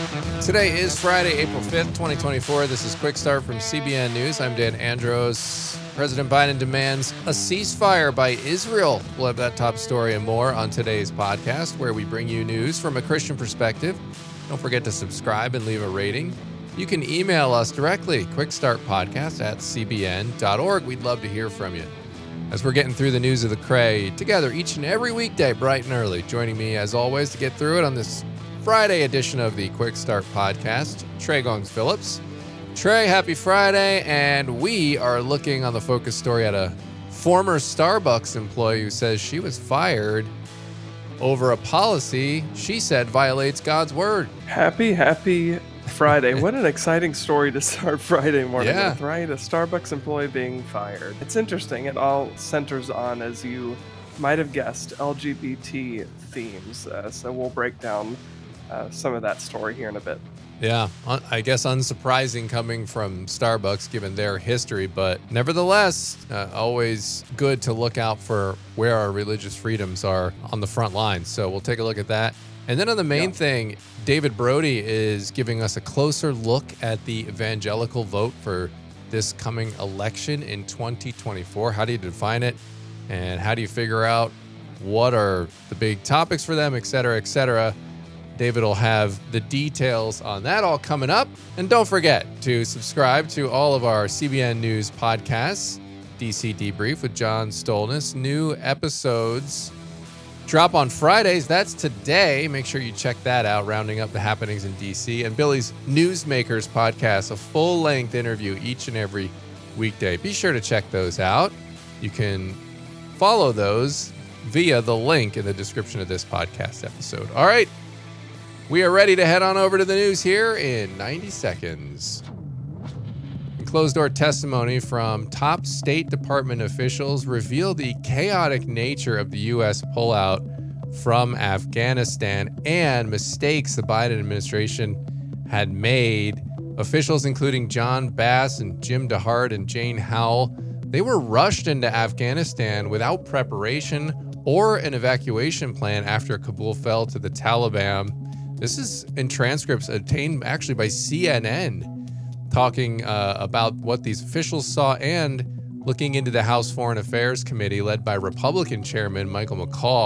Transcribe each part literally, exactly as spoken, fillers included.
Today is Friday, April fifth, twenty twenty-four. This is Quick Start from C B N News. I'm Dan Andros. President Biden demands a ceasefire by Israel. We'll have that top story and more on today's podcast, where we bring you news from a Christian perspective. Don't forget to subscribe and leave a rating. You can email us directly, quickstartpodcast at c b n dot org. We'd love to hear from you. As we're getting through the news of the Cray together each and every weekday, bright and early. Joining me, as always, to get through it on this Friday edition of the Quick Start podcast, Trey Gongs Phillips. Trey, happy Friday, and we are looking on the focus story at a former Starbucks employee who says she was fired over a policy she said violates God's word. Happy, happy Friday. What an exciting story to start Friday morning Yeah. with, right? A Starbucks employee being fired. It's interesting. It all centers on, as you might have guessed, L G B T themes. Uh, so we'll break down uh, some of that story here in a bit. Yeah, un- I guess unsurprising coming from Starbucks given their history, but nevertheless, uh, always good to look out for where our religious freedoms are on the front lines. So we'll take a look at that. And then on the main Yeah. thing, David Brody is giving us a closer look at the evangelical vote for this coming election in twenty twenty-four. How do you define it? And how do you figure out what are the big topics for them, et cetera, et cetera? David will have the details on that all coming up. And don't forget to subscribe to all of our C B N News podcasts, D C Debrief with John Stolnis. New episodes drop on Fridays. That's today. Make sure you check that out, rounding up the happenings in D C. And Billy's Newsmakers podcast, a full-length interview each and every weekday. Be sure to check those out. You can follow those via the link in the description of this podcast episode. All right. We are ready to head on over to the news here in ninety seconds. Closed-door testimony from top State Department officials revealed the chaotic nature of the U S pullout from Afghanistan and mistakes the Biden administration had made. Officials including John Bass and Jim DeHart and Jane Howell, they were rushed into Afghanistan without preparation or an evacuation plan after Kabul fell to the Taliban. This is in transcripts obtained actually by C N N, talking uh, about what these officials saw and looking into the House Foreign Affairs Committee led by Republican Chairman Michael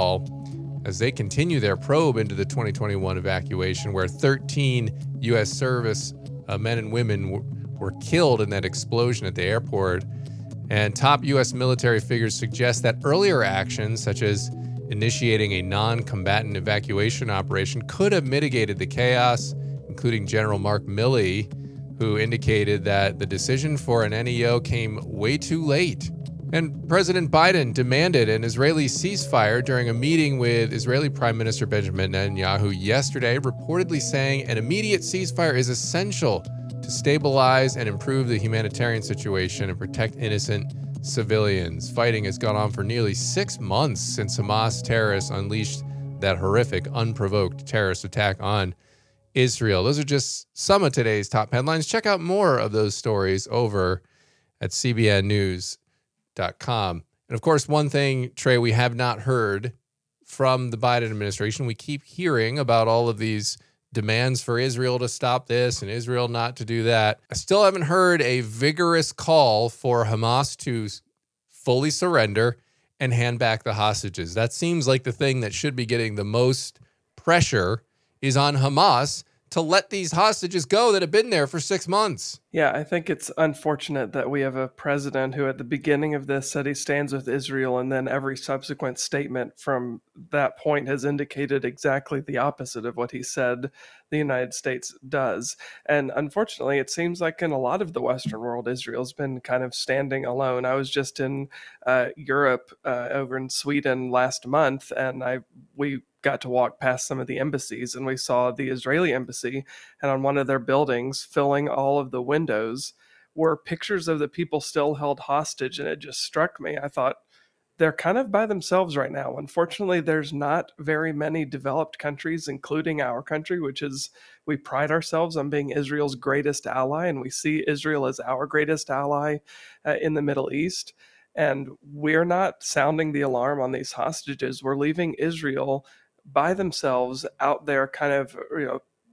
McCaul as they continue their probe into the twenty twenty-one evacuation, where thirteen U S service uh, men and women w- were killed in that explosion at the airport. And top U S military figures suggest that earlier actions, such as initiating a non-combatant evacuation operation, could have mitigated the chaos, including General Mark Milley, who indicated that the decision for an N E O came way too late. And President Biden demanded an Israeli ceasefire during a meeting with Israeli Prime Minister Benjamin Netanyahu yesterday, reportedly saying an immediate ceasefire is essential to stabilize and improve the humanitarian situation and protect innocent civilians. Fighting has gone on for nearly six months since Hamas terrorists unleashed that horrific, unprovoked terrorist attack on Israel. Those are just some of today's top headlines. Check out more of those stories over at c b n news dot com. And of course, one thing, Trey, we have not heard from the Biden administration. We keep hearing about all of these demands for Israel to stop this and Israel not to do that. I still haven't heard a vigorous call for Hamas to fully surrender and hand back the hostages. That seems like the thing that should be getting the most pressure is on Hamas to let these hostages go that have been there for six months. Yeah, I think it's unfortunate that we have a president who at the beginning of this said he stands with Israel, and then every subsequent statement from that point has indicated exactly the opposite of what he said the United States does. And unfortunately, it seems like in a lot of the Western world, Israel's been kind of standing alone. I was just in uh, Europe, uh, over in Sweden last month, and I we got to walk past some of the embassies, and we saw the Israeli embassy, and on one of their buildings, filling all of the windows, were pictures of the people still held hostage. And it just struck me. I thought, they're kind of by themselves right now. Unfortunately, there's not very many developed countries, including our country, which is, we pride ourselves on being Israel's greatest ally, and we see Israel as our greatest ally uh, in the Middle East. And we're not sounding the alarm on these hostages. We're leaving Israel by themselves out there kind of, you know,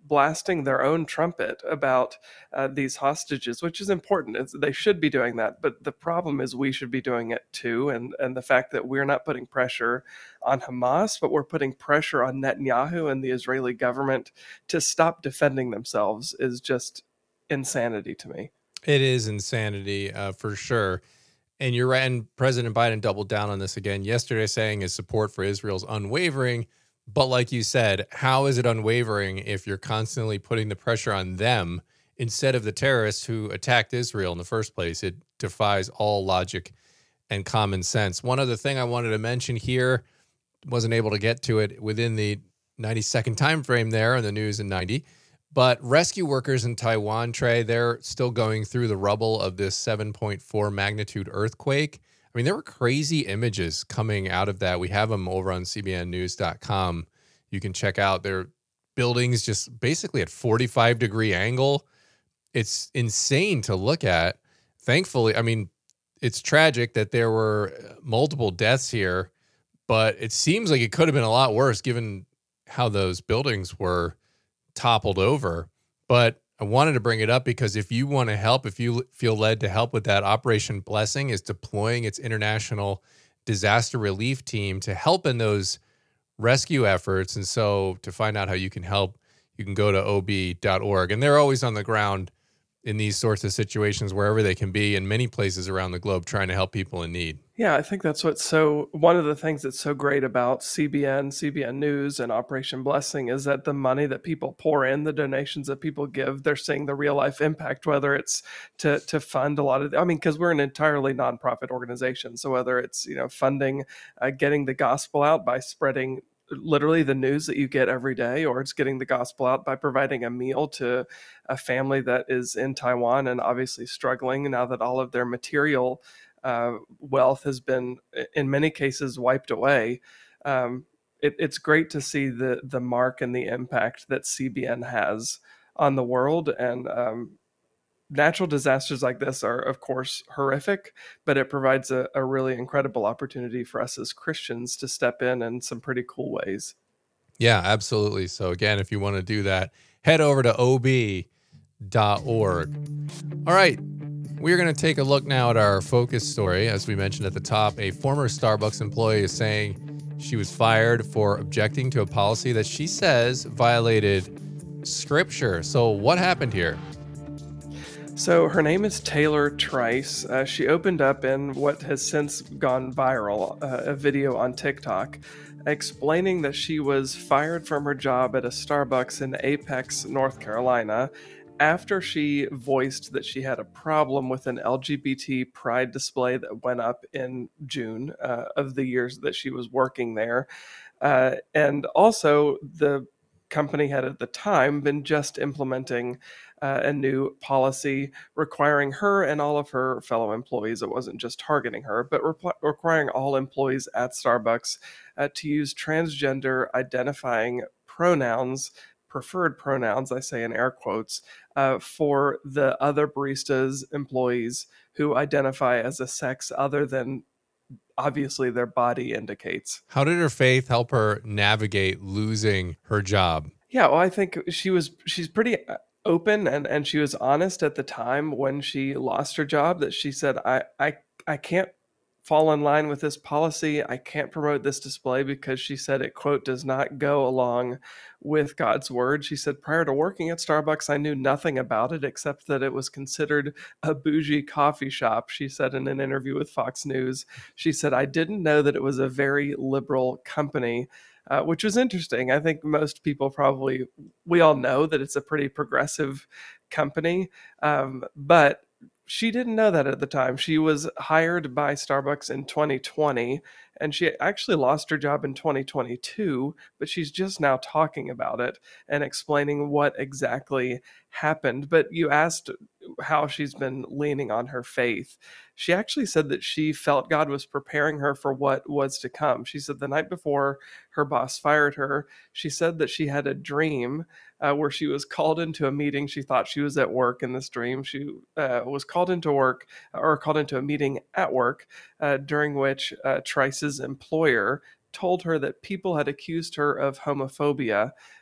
blasting their own trumpet about uh, these hostages, which is important. It's, they should be doing that. But the problem is we should be doing it too. And, and the fact that we're not putting pressure on Hamas, but we're putting pressure on Netanyahu and the Israeli government to stop defending themselves is just insanity to me. It is insanity uh, for sure. And you're right. And President Biden doubled down on this again yesterday, saying his support for Israel's unwavering. But like you said, how is it unwavering if you're constantly putting the pressure on them instead of the terrorists who attacked Israel in the first place? It defies all logic and common sense. One other thing I wanted to mention here, wasn't able to get to it within the ninety second time frame there in the news in ninety. But rescue workers in Taiwan, Trey, they're still going through the rubble of this seven point four magnitude earthquake. I mean, there were crazy images coming out of that. We have them over on C B N news dot com. You can check out their buildings just basically at forty-five degree angle. It's insane to look at. Thankfully, I mean, it's tragic that there were multiple deaths here, but it seems like it could have been a lot worse given how those buildings were toppled over. But I wanted to bring it up because if you want to help, if you feel led to help with that, Operation Blessing is deploying its international disaster relief team to help in those rescue efforts. And so to find out how you can help, you can go to O B dot org. And they're always on the ground in these sorts of situations wherever they can be in many places around the globe trying to help people in need. Yeah, I think that's what's so one of the things that's so great about C B N, C B N News, and Operation Blessing is that the money that people pour in, the donations that people give, they're seeing the real life impact, whether it's to to fund a lot of, I mean, because we're an entirely nonprofit organization. So whether it's, you know, funding, uh, getting the gospel out by spreading literally the news that you get every day, or it's getting the gospel out by providing a meal to a family that is in Taiwan and obviously struggling now that all of their material uh, wealth has been, in many cases, wiped away. Um, it, it's great to see the the mark and the impact that C B N has on the world. And um, natural disasters like this are, of course, horrific, but it provides a, a really incredible opportunity for us as Christians to step in in some pretty cool ways. Yeah, absolutely. So again, if you want to do that, head over to O B dot org. All right. We're going to take a look now at our focus story. As we mentioned at the top, a former Starbucks employee is saying she was fired for objecting to a policy that she says violated scripture. So what happened here? So her name is Taylor Trice. Uh, she opened up in what has since gone viral, uh, a video on TikTok, explaining that she was fired from her job at a Starbucks in Apex, North Carolina, after she voiced that she had a problem with an L G B T pride display that went up in June uh, of the years that she was working there. Uh, and also, the company had at the time been just implementing uh, a new policy requiring her and all of her fellow employees, it wasn't just targeting her, but re- requiring all employees at Starbucks uh, to use transgender identifying pronouns, preferred pronouns, I say in air quotes, uh, for the other baristas, employees who identify as a sex other than obviously their body indicates. How did her faith help her navigate losing her job? Yeah, well, I think she was she's pretty open and and she was honest at the time when she lost her job that she said I I I can't fall in line with this policy. I can't promote this display because she said it, quote, does not go along with God's word. She said, prior to working at Starbucks, I knew nothing about it except that it was considered a bougie coffee shop. She said in an interview with Fox News, she said, I didn't know that it was a very liberal company. Uh, which was interesting. I think most people probably, we all know that it's a pretty progressive company, um, but she didn't know that at the time. She was hired by Starbucks in twenty twenty, and she actually lost her job in twenty twenty-two, but she's just now talking about it and explaining what exactly happened. But you asked how she's been leaning on her faith. She actually said that she felt God was preparing her for what was to come. She said the night before her boss fired her, she said that she had a dream uh, where she was called into a meeting. She thought she was at work in this dream. She uh, was called into work or called into a meeting at work uh, during which uh, Trice's employer told her that people had accused her of homophobia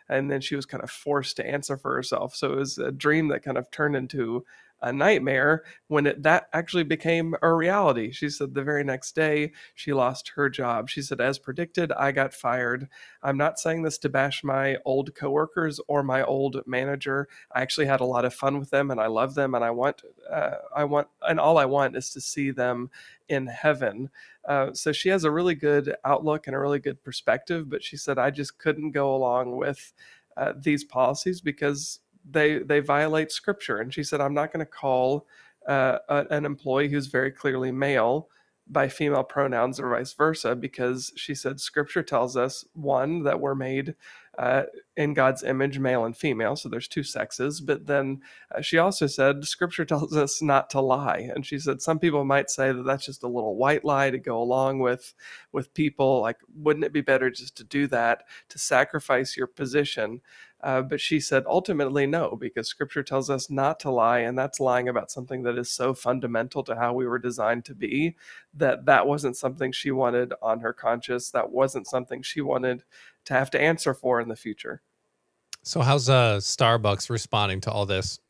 and then she was kind of forced to answer for herself. So it was a dream that kind of turned into a nightmare when it, that actually became a reality. She said the very next day she lost her job. She said, as predicted, I got fired. I'm not saying this to bash my old coworkers or my old manager. I actually had a lot of fun with them, and I love them, and I want, uh, I want, and all I want is to see them in heaven. Uh, so she has a really good outlook and a really good perspective, but she said, I just couldn't go along with uh, these policies because they they violate scripture. And she said, I'm not going to call uh, a, an employee who's very clearly male by female pronouns or vice versa, because she said scripture tells us, one, that we're made uh, in God's image, male and female, so there's two sexes. But then uh, she also said scripture tells us not to lie. And she said some people might say that that's just a little white lie to go along with with people, like, wouldn't it be better just to do that, to sacrifice your position? Uh, but she said ultimately no, because scripture tells us not to lie, and that's lying about something that is so fundamental to how we were designed to be, that that wasn't something she wanted on her conscience. That wasn't something she wanted to have to answer for in the future. So how's uh, Starbucks responding to all this?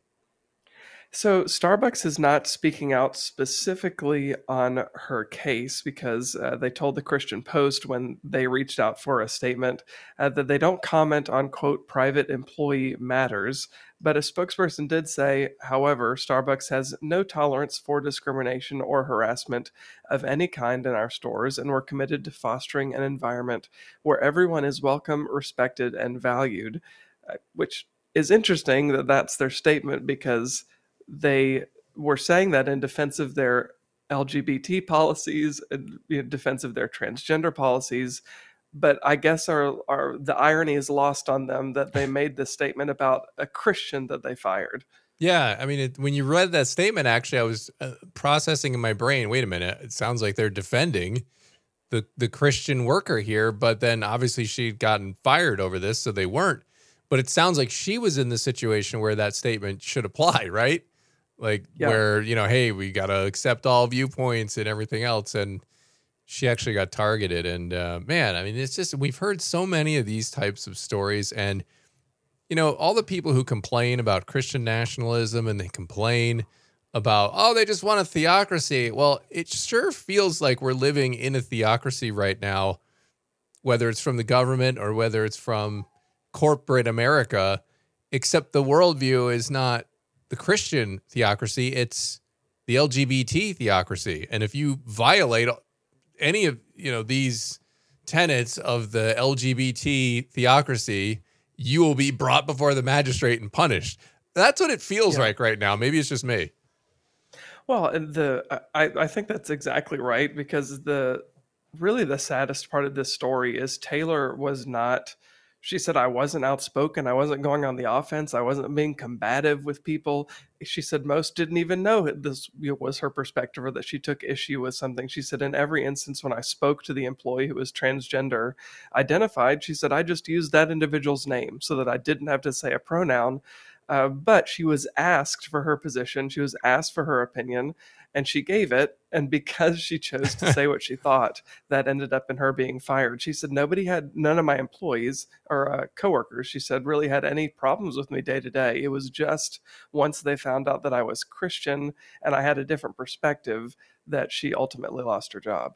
So Starbucks is not speaking out specifically on her case, because uh, they told the Christian Post when they reached out for a statement uh, that they don't comment on, quote, private employee matters. But a spokesperson did say, however, Starbucks has no tolerance for discrimination or harassment of any kind in our stores, and we're committed to fostering an environment where everyone is welcome, respected, and valued, uh, which is interesting that that's their statement, because they were saying that in defense of their L G B T policies, in defense of their transgender policies. But I guess our, our the irony is lost on them that they made this statement about a Christian that they fired. Yeah, I mean, it, when you read that statement, actually, I was uh, processing in my brain, wait a minute, it sounds like they're defending the, the Christian worker here, but then obviously she'd gotten fired over this, so they weren't. But it sounds like she was in the situation where that statement should apply, right? Like, yeah. Where, you know, hey, we got to accept all viewpoints and everything else. And she actually got targeted. And uh, man, I mean, it's just, we've heard so many of these types of stories. And, you know, all the people who complain about Christian nationalism and they complain about, oh, they just want a theocracy. Well, it sure feels like we're living in a theocracy right now, whether it's from the government or whether it's from corporate America, except the worldview is not the Christian theocracy, it's the L G B T theocracy. And if you violate any of, you know, these tenets of the L G B T theocracy, you will be brought before the magistrate and punished. That's what it feels yeah. like right now. Maybe it's just me. Well, and the I, I think that's exactly right, because the really the saddest part of this story is Taylor was not, she said, I wasn't outspoken. I wasn't going on the offense. I wasn't being combative with people. She said most didn't even know this was her perspective or that she took issue with something. She said, in every instance when I spoke to the employee who was transgender identified, she said, I just used that individual's name so that I didn't have to say a pronoun. Uh, but she was asked for her position. She was asked for her opinion, and she gave it. And because she chose to say what she thought, that ended up in her being fired. She said, nobody had, none of my employees or uh, coworkers, she said, really had any problems with me day to day. It was just once they found out that I was Christian and I had a different perspective that she ultimately lost her job.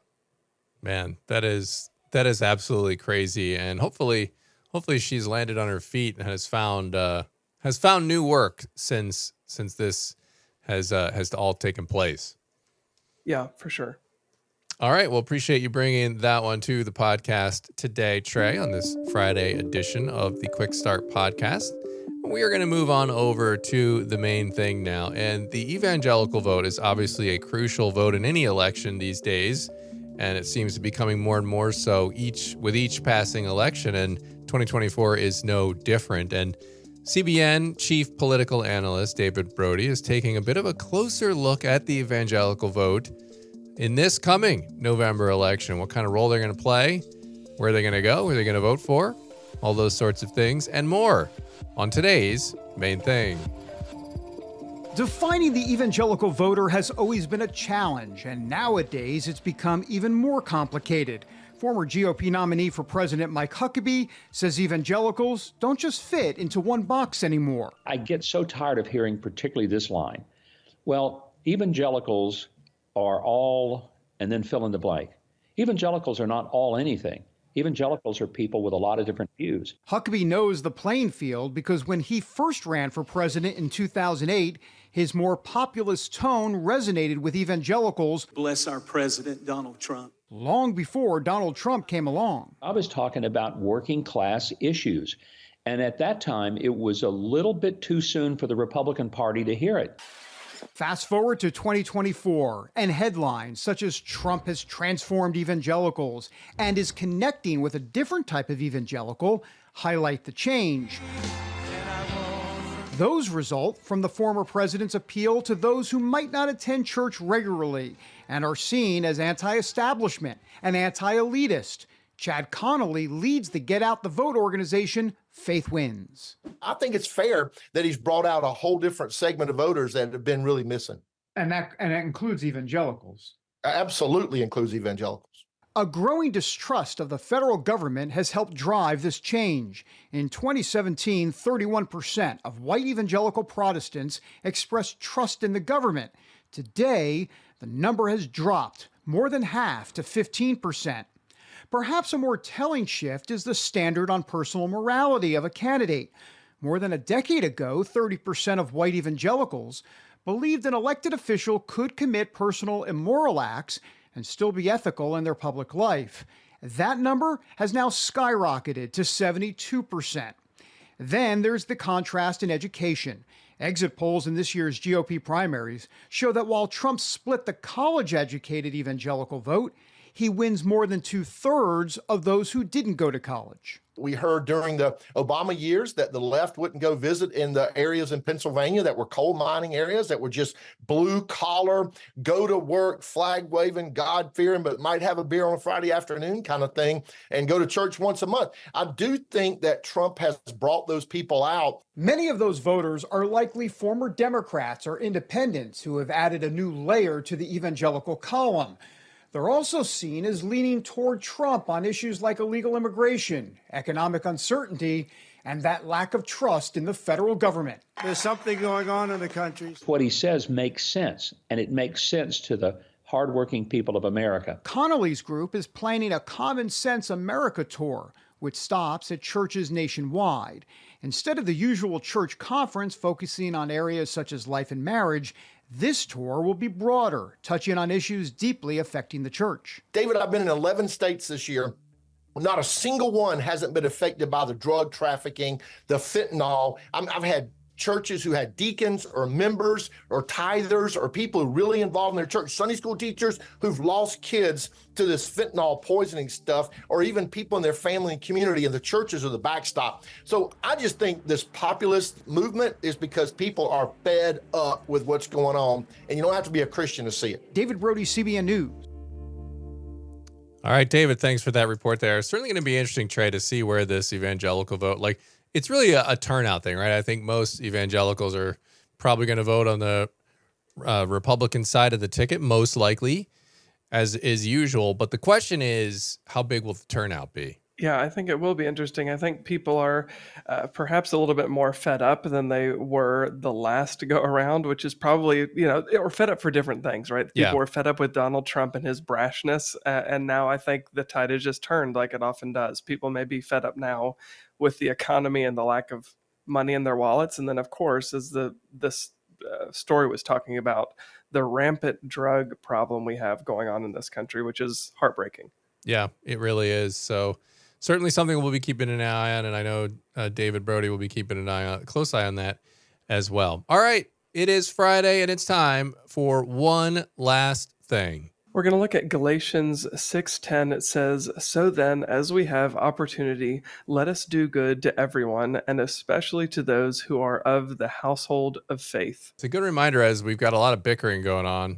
Man, that is, that is absolutely crazy. And hopefully, hopefully she's landed on her feet and has found, uh, has found new work since, since this has uh, has all taken place. Yeah, for sure. All right. Well, appreciate you bringing that one to the podcast today, Trey, on this Friday edition of the Quick Start podcast. We are going to move on over to the main thing now. And the evangelical vote is obviously a crucial vote in any election these days. And it seems to be becoming more and more so each with each passing election. And twenty twenty-four is no different. And C B N chief political analyst David Brody is taking a bit of a closer look at the evangelical vote in this coming November election. What kind of role they're going to play, where they're going to go, who they're going to vote for, all those sorts of things, and more on today's Main Thing. Defining the evangelical voter has always been a challenge, and nowadays it's become even more complicated. Former G O P nominee for president Mike Huckabee says evangelicals don't just fit into one box anymore. I get so tired of hearing particularly this line. Well, evangelicals are all, and then fill in the blank. Evangelicals are not all anything. Evangelicals are people with a lot of different views. Huckabee knows the playing field because when he first ran for president in two thousand eight, his more populist tone resonated with evangelicals. Bless our president, Donald Trump. Long before Donald Trump came along. I was talking about working class issues. And at that time, it was a little bit too soon for the Republican Party to hear it. Fast forward to twenty twenty-four, and headlines such as Trump has transformed evangelicals and is connecting with a different type of evangelical highlight the change. Those result from the former president's appeal to those who might not attend church regularly and are seen as anti-establishment and anti-elitist. Chad Connolly leads the Get Out the Vote organization, Faith Wins. I think it's fair that he's brought out a whole different segment of voters that have been really missing. And that, and that includes evangelicals. Absolutely includes evangelicals. A growing distrust of the federal government has helped drive this change. In twenty seventeen, thirty-one percent of white evangelical Protestants expressed trust in the government. Today, the number has dropped more than half to fifteen percent. Perhaps a more telling shift is the standard on personal morality of a candidate. More than a decade ago, thirty percent of white evangelicals believed an elected official could commit personal immoral acts and still be ethical in their public life. That number has now skyrocketed to seventy-two percent. Then there's the contrast in education. Exit polls in this year's G O P primaries show that while Trump split the college-educated evangelical vote, he wins more than two-thirds of those who didn't go to college. We heard during the Obama years that the left wouldn't go visit in the areas in Pennsylvania that were coal mining areas, that were just blue collar, go to work, flag waving, God fearing, but might have a beer on a Friday afternoon kind of thing and go to church once a month. I do think that Trump has brought those people out. Many of those voters are likely former Democrats or independents who have added a new layer to the evangelical column. They're also seen as leaning toward Trump on issues like illegal immigration, economic uncertainty, and that lack of trust in the federal government. There's something going on in the country. What he says makes sense, and it makes sense to the hardworking people of America. Connolly's group is planning a Common Sense America tour, which stops at churches nationwide. Instead of the usual church conference focusing on areas such as life and marriage, this tour will be broader, touching on issues deeply affecting the church. David, I've been in eleven states this year. Not a single one hasn't been affected by the drug trafficking, the fentanyl. I'm, I've had churches who had deacons or members or tithers or people who really involved in their church, Sunday school teachers who've lost kids to this fentanyl poisoning stuff, or even people in their family and community, and the churches are the backstop. So I just think this populist movement is because people are fed up with what's going on, and you don't have to be a Christian to see it. David Brody, C B N News. All right, David, thanks for that report there. It's certainly going to be interesting, Trey, to see where this evangelical vote, like, it's really a, a turnout thing, right? I think most evangelicals are probably going to vote on the uh, Republican side of the ticket, most likely, as is usual. But the question is, how big will the turnout be? Yeah, I think it will be interesting. I think people are uh, perhaps a little bit more fed up than they were the last go around, which is probably, you know, or fed up for different things, right? People Yeah. were fed up with Donald Trump and his brashness. Uh, and now I think the tide has just turned like it often does. People may be fed up now with the economy and the lack of money in their wallets. And then, of course, as the this uh, story was talking about, the rampant drug problem we have going on in this country, which is heartbreaking. Yeah, it really is. So certainly something we'll be keeping an eye on, and I know uh, David Brody will be keeping an eye on, a close eye on that as well. All right, it is Friday, and it's time for one last thing. We're going to look at Galatians six ten. It says, "So then, as we have opportunity, let us do good to everyone, and especially to those who are of the household of faith." It's a good reminder as we've got a lot of bickering going on.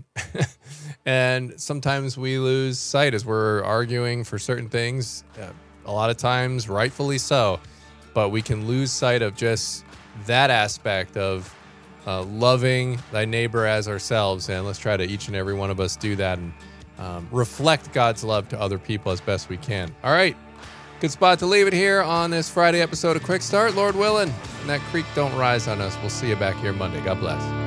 And sometimes we lose sight as we're arguing for certain things, uh, a lot of times rightfully so. But we can lose sight of just that aspect of uh, loving thy neighbor as ourselves. And let's try to each and every one of us do that and um, reflect God's love to other people as best we can. All right. Good spot to leave it here on this Friday episode of Quick Start. Lord willing, and that creek don't rise on us. We'll see you back here Monday. God bless.